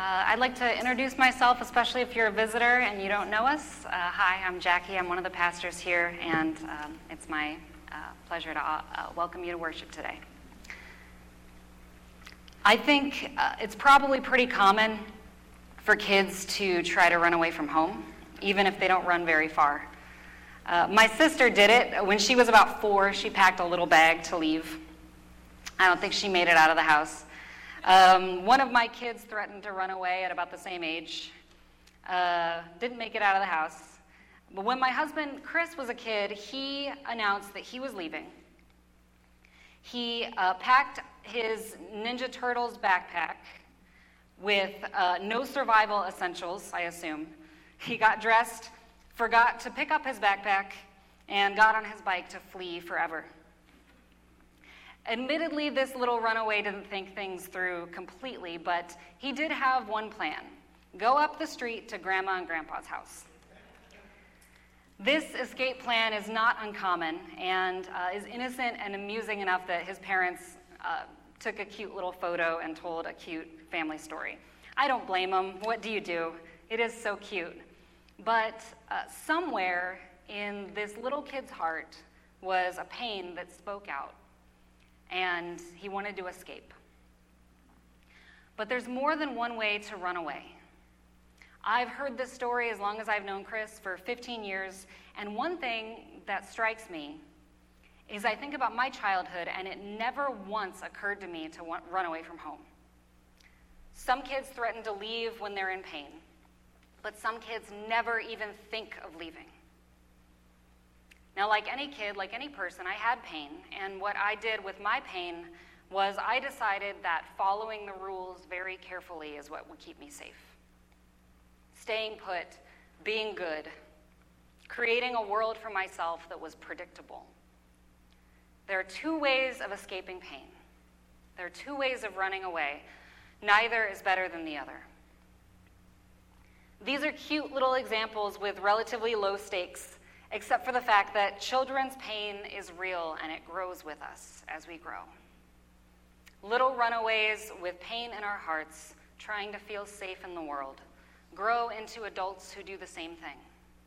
I'd like to introduce myself, especially if you're a visitor and you don't know us. Hi, I'm Jackie. I'm one of the pastors here, and it's my pleasure to welcome you to worship today. I think it's probably pretty common for kids to try to run away from home, even if they don't run very far. My sister did it. When she was about 4, she packed a little bag to leave. I don't think she made it out of the house. One of my kids threatened to run away at about the same age. Didn't make it out of the house. But when my husband, Chris, was a kid, he announced that he was leaving. He packed his Ninja Turtles backpack with no survival essentials, I assume. He got dressed, forgot to pick up his backpack, and got on his bike to flee forever. Admittedly, this little runaway didn't think things through completely, but he did have one plan: go up the street to Grandma and Grandpa's house. This escape plan is not uncommon and is innocent and amusing enough that his parents took a cute little photo and told a cute family story. I don't blame them. What do you do? It is so cute. But somewhere in this little kid's heart was a pain that spoke out, and he wanted to escape. But there's more than one way to run away. I've heard this story as long as I've known Chris, for 15 years, and one thing that strikes me is I think about my childhood, and it never once occurred to me to run away from home. Some kids threaten to leave when they're in pain, but some kids never even think of leaving. Now, like any kid, like any person, I had pain, and what I did with my pain was I decided that following the rules very carefully is what would keep me safe. Staying put, being good, creating a world for myself that was predictable. There are 2 ways of escaping pain. There are 2 ways of running away. Neither is better than the other. These are cute little examples with relatively low stakes, except for the fact that children's pain is real and it grows with us as we grow. Little runaways with pain in our hearts, trying to feel safe in the world, grow into adults who do the same thing.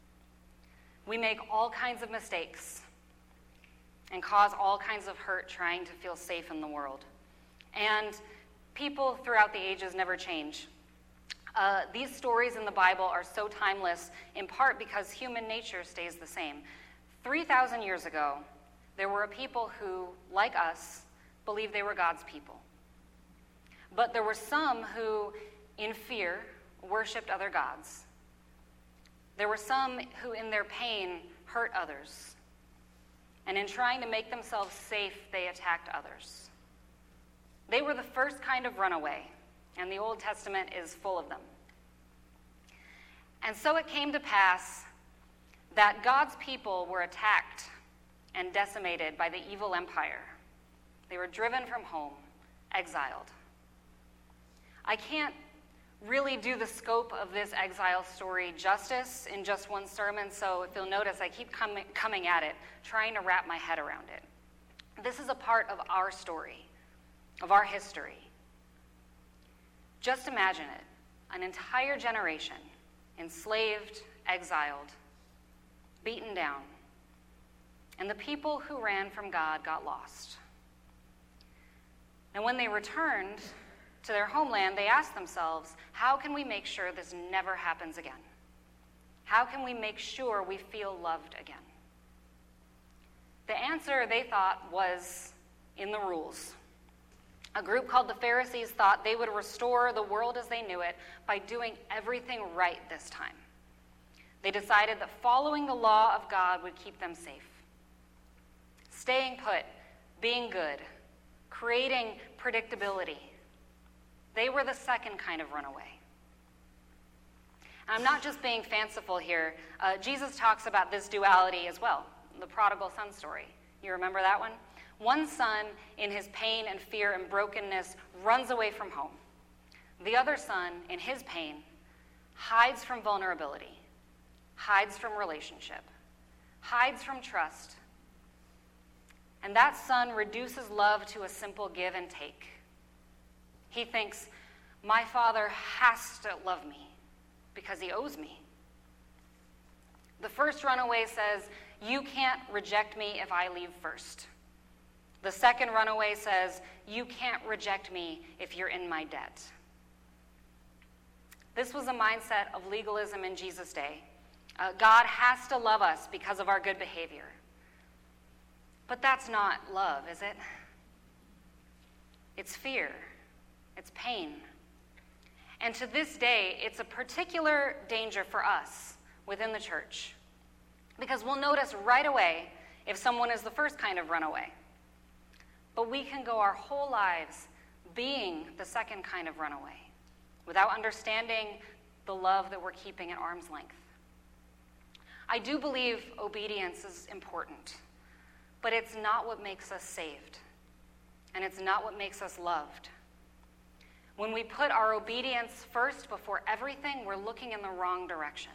We make all kinds of mistakes and cause all kinds of hurt trying to feel safe in the world. And people throughout the ages never change. These stories in the Bible are so timeless, in part because human nature stays the same. 3,000 years ago, there were a people who, like us, believed they were God's people. But there were some who, in fear, worshipped other gods. There were some who, in their pain, hurt others. And in trying to make themselves safe, they attacked others. They were the first kind of runaway, and the Old Testament is full of them. And so it came to pass that God's people were attacked and decimated by the evil empire. They were driven from home, exiled. I can't really do the scope of this exile story justice in just one sermon, so if you'll notice, I keep coming at it, trying to wrap my head around it. This is a part of our story, of our history. Just imagine it, an entire generation enslaved, exiled, beaten down, and the people who ran from God got lost. And when they returned to their homeland, they asked themselves, how can we make sure this never happens again? How can we make sure we feel loved again? The answer, they thought, was in the rules. A group called the Pharisees thought they would restore the world as they knew it by doing everything right this time. They decided that following the law of God would keep them safe. Staying put, being good, creating predictability. They were the second kind of runaway. I'm not just being fanciful here. Jesus talks about this duality as well, the prodigal son story. You remember that one? One son, in his pain and fear and brokenness, runs away from home. The other son, in his pain, hides from vulnerability, hides from relationship, hides from trust. And that son reduces love to a simple give and take. He thinks, My Father has to love me because he owes me. The first runaway says, you can't reject me if I leave first. The second runaway says, you can't reject me if you're in my debt. This was a mindset of legalism in Jesus' day. God has to love us because of our good behavior. But that's not love, is it? It's fear. It's pain. And to this day, it's a particular danger for us within the church. Because we'll notice right away if someone is the first kind of runaway. But we can go our whole lives being the second kind of runaway without understanding the love that we're keeping at arm's length. I do believe obedience is important, but it's not what makes us saved, and it's not what makes us loved. When we put our obedience first before everything, we're looking in the wrong direction.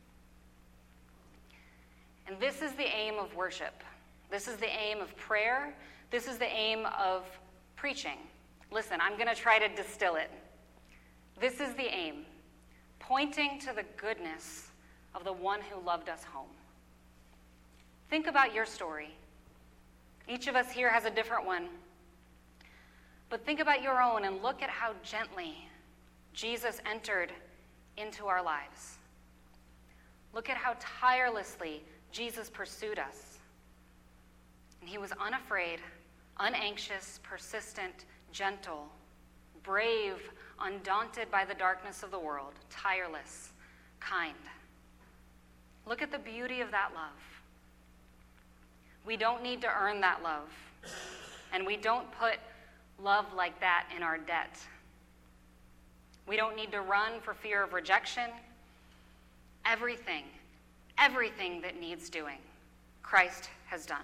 And this is the aim of worship. This is the aim of prayer. This is the aim of preaching. Listen, I'm going to try to distill it. This is the aim, pointing to the goodness of the one who loved us home. Think about your story. Each of us here has a different one. But think about your own and look at how gently Jesus entered into our lives. Look at how tirelessly Jesus pursued us. And he was unafraid, unanxious, persistent, gentle, brave, undaunted by the darkness of the world, tireless, kind. Look at the beauty of that love. We don't need to earn that love. And we don't put love like that in our debt. We don't need to run for fear of rejection. Everything that needs doing, Christ has done.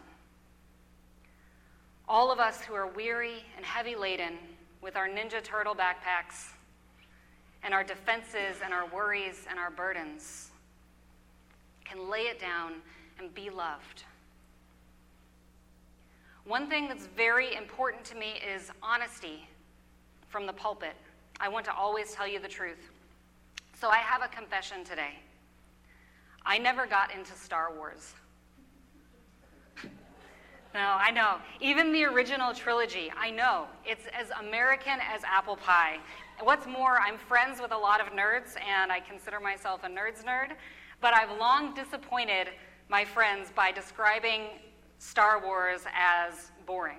All of us who are weary and heavy laden with our Ninja Turtle backpacks and our defenses and our worries and our burdens can lay it down and be loved. One thing that's very important to me is honesty from the pulpit. I want to always tell you the truth. So I have a confession today. I never got into Star Wars. No, I know. Even the original trilogy, I know. It's as American as apple pie. What's more, I'm friends with a lot of nerds, and I consider myself a nerds nerd, but I've long disappointed my friends by describing Star Wars as boring.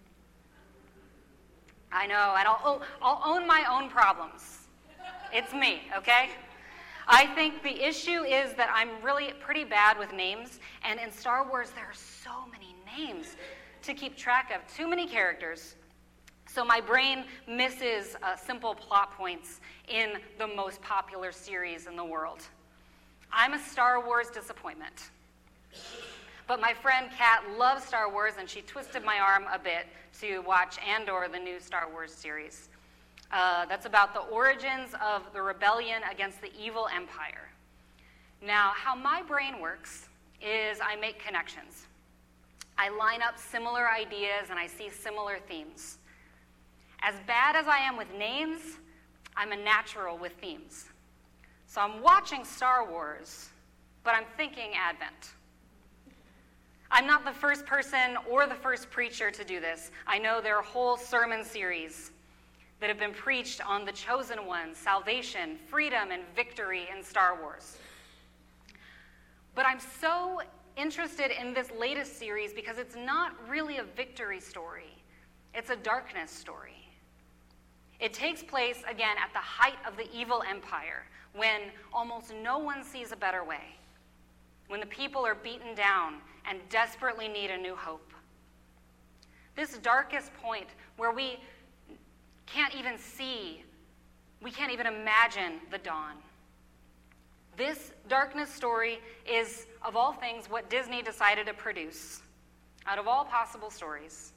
I know, and I'll own my own problems. It's me, okay? I think the issue is that I'm really pretty bad with names, and in Star Wars there are so many names to keep track of, too many characters. So my brain misses simple plot points in the most popular series in the world. I'm a Star Wars disappointment. But my friend Kat loves Star Wars, and she twisted my arm a bit to watch Andor, the new Star Wars series. That's about the origins of the rebellion against the evil empire. Now, how my brain works is I make connections. I line up similar ideas and I see similar themes. As bad as I am with names, I'm a natural with themes. So I'm watching Star Wars, but I'm thinking Advent. I'm not the first person or the first preacher to do this. I know there are whole sermon series that have been preached on the chosen ones, salvation, freedom, and victory in Star Wars. But I'm so interested in this latest series because it's not really a victory story. It's a darkness story. It takes place, again, at the height of the evil empire, when almost no one sees a better way, when the people are beaten down and desperately need a new hope. This darkest point where we can't even see, we can't even imagine the dawn. This darkness story is, of all things, what Disney decided to produce out of all possible stories.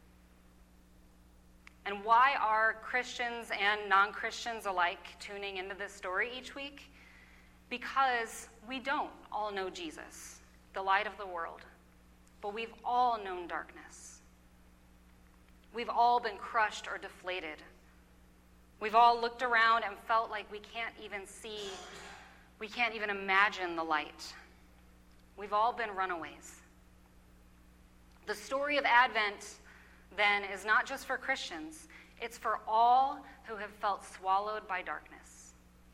And why are Christians and non-Christians alike tuning into this story each week? Because we don't all know Jesus, the light of the world, but we've all known darkness. We've all been crushed or deflated. We've all looked around and felt like we can't even imagine the light. We've all been runaways. The story of Advent, then, is not just for Christians. It's for all who have felt swallowed by darkness.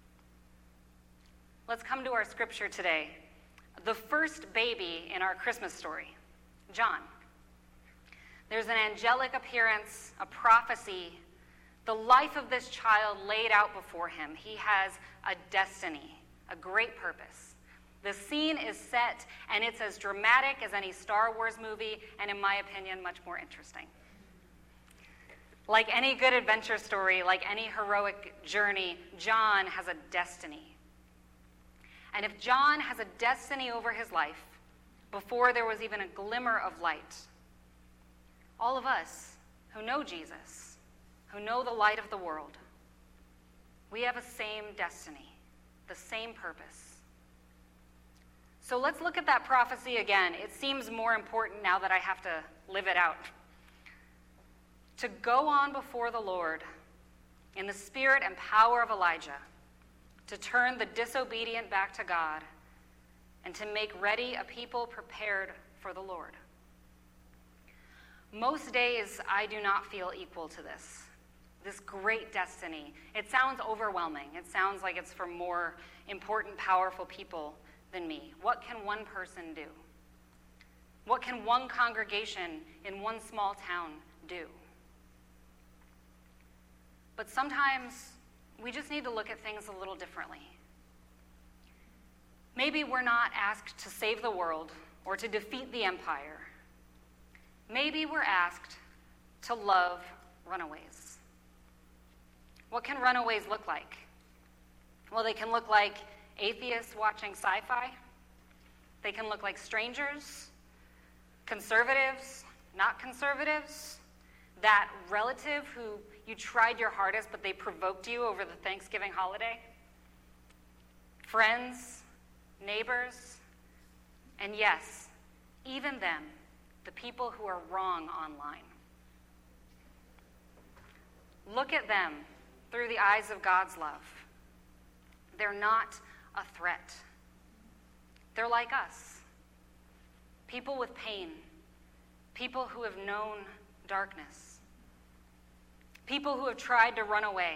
Let's come to our scripture today. The first baby in our Christmas story, John. There's an angelic appearance, a prophecy, the life of this child laid out before him. He has a destiny, a great purpose. The scene is set, and it's as dramatic as any Star Wars movie, and in my opinion, much more interesting. Like any good adventure story, like any heroic journey, John has a destiny. And if John has a destiny over his life, before there was even a glimmer of light, all of us who know Jesus, who know the light of the world, we have a same destiny, the same purpose. So let's look at that prophecy again. It seems more important now that I have to live it out. To go on before the Lord in the spirit and power of Elijah, to turn the disobedient back to God, and to make ready a people prepared for the Lord. Most days, I do not feel equal to this great destiny. It sounds overwhelming. It sounds like it's for more important, powerful people than me. What can one person do? What can one congregation in one small town do? But sometimes we just need to look at things a little differently. Maybe we're not asked to save the world or to defeat the empire. Maybe we're asked to love runaways. What can runaways look like? Well, they can look like atheists watching sci-fi. They can look like strangers, conservatives, not conservatives, that relative who you tried your hardest but they provoked you over the Thanksgiving holiday, friends, neighbors, and yes, even them, the people who are wrong online. Look at them through the eyes of God's love. They're not a threat. They're like us. People with pain. People who have known darkness. People who have tried to run away.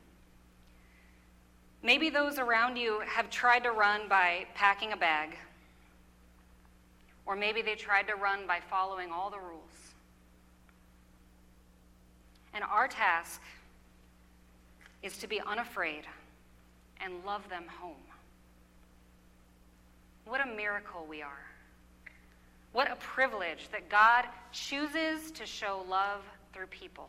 Maybe those around you have tried to run by packing a bag. Or maybe they tried to run by following all the rules. And our task is to be unafraid and love them home. What a miracle we are. What a privilege that God chooses to show love through people.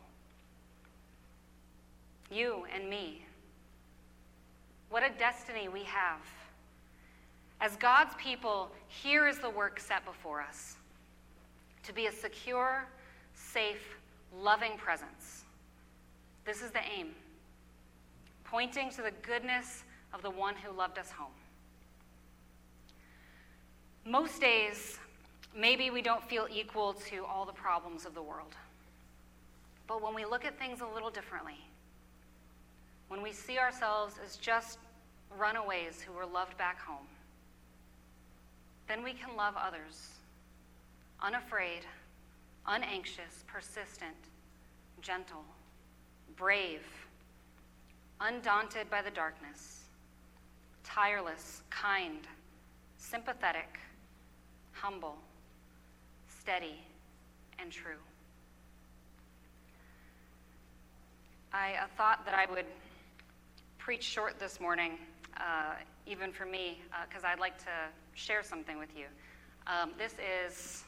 You and me. What a destiny we have. As God's people, here is the work set before us. To be a secure, safe, loving presence. This is the aim. Pointing to the goodness of the one who loved us home. Most days, maybe we don't feel equal to all the problems of the world. But when we look at things a little differently, when we see ourselves as just runaways who were loved back home, then we can love others, unafraid, unanxious, persistent, gentle, brave, undaunted by the darkness, tireless, kind, sympathetic, humble, steady, and true. I thought that I would preach short this morning, even for me, because I'd like to share something with you. This is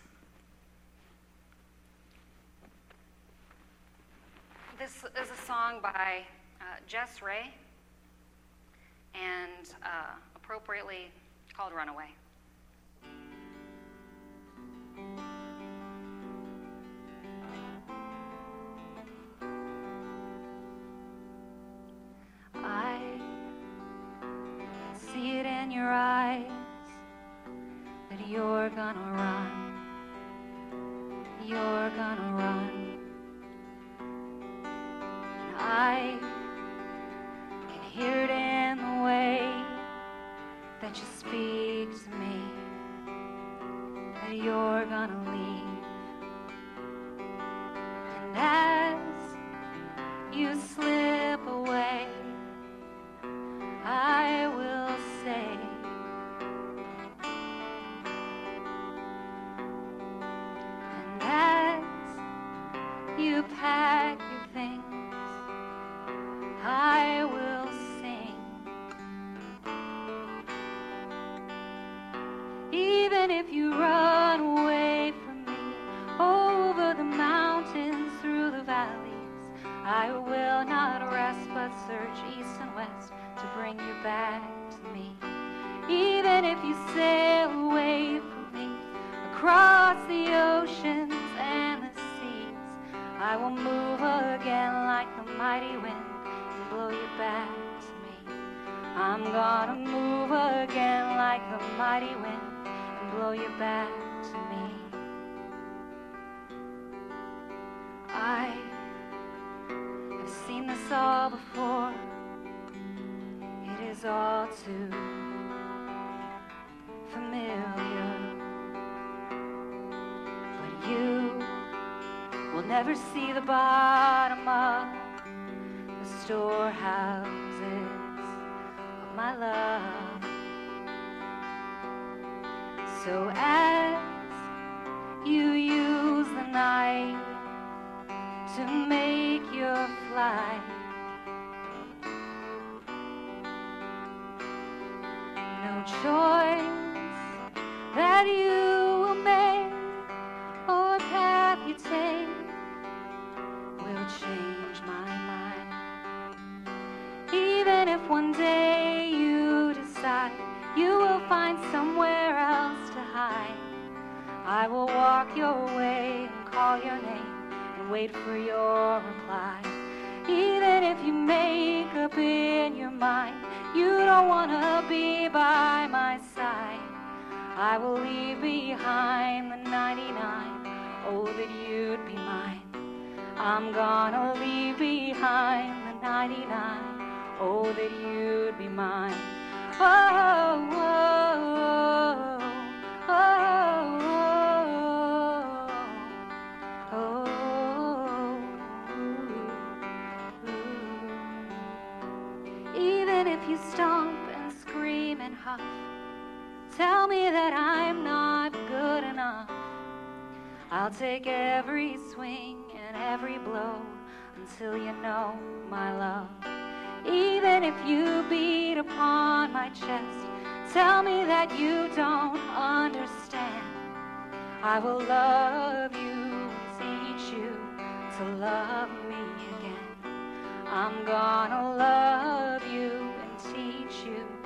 a song by Jess Ray, and appropriately called Runaway. I see it in your eyes that you're gonna run. You're gonna run. And I you slip away, I will say, and as you pack your things, I will sing. Even if you run away from me, over the mountains, through the valleys, I will not rest but search east and west to bring you back to me. Even if you sail away from me, across the oceans and the seas, I will move again like the mighty wind and blow you back to me. I'm gonna move again like the mighty wind and blow you back to me. I have seen this all before. It is all too familiar. But you will never see the bottom of the storehouses of my love. So as you use the night to make your flight, no choice that you will make or path you take will change my mind. Even if one day you decide you will find somewhere else to hide, I will walk your way and call your name and wait for your reply. Even if you make up in your mind you don't want to be by my side, I will leave behind the 99, oh that you'd be mine. I'm gonna leave behind the 99, oh that you'd be mine. Oh, oh, oh, oh, oh, oh. Even if you stomp and scream and huff, tell me that I'm not good enough, I'll take every swing and every blow until you know my love. Even if you beat upon my chest, tell me that you don't understand, I will love you, teach you to love me again. I'm gonna love you and teach you